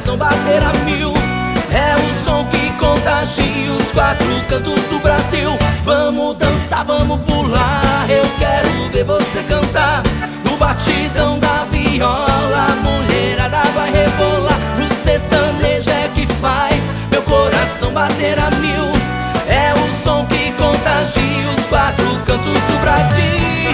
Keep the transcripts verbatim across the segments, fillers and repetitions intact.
coração bater a mil. É o som que contagia os quatro cantos do Brasil. Vamos dançar, vamos pular, eu quero ver você cantar. No batidão da viola, a mulherada vai rebolar. O sertanejo é que faz meu coração bater a mil. É o som que contagia os quatro cantos do Brasil.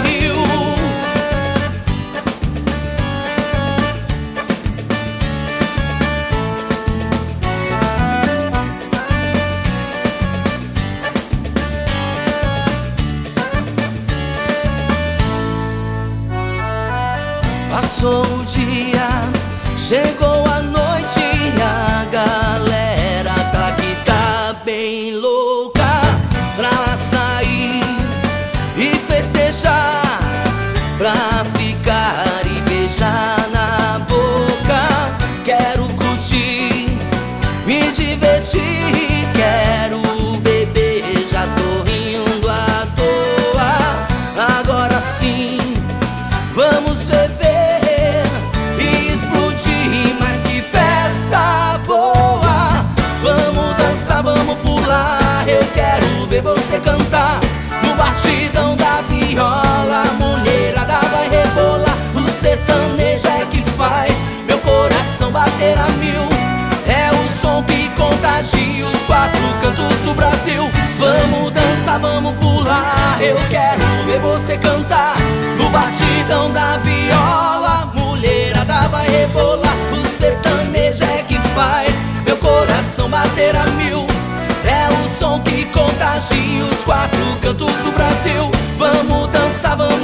Passou o dia, chegou a noite e a galera tá que tá bem louca pra sair e festejar, pra ficar e beijar na boca. Quero curtir, me divertir, quero beber, já tô rindo à toa. Agora sim, vamos beber e explodir, mas que festa boa. Vamos dançar, vamos pular, eu quero ver você cantar. No batidão da viola, a mulherada vai rebolar. O sertanejo é que faz meu coração bater a mil. É o som que contagia os quatro cantos do Brasil. Vamos dançar, vamos pular, eu quero ver você cantar. No batidão da viola, a mulherada vai rebolar. O sertanejo é que faz meu coração bater a mil. É o som que contagia os quatro cantos do Brasil. Vamos dançar, vamos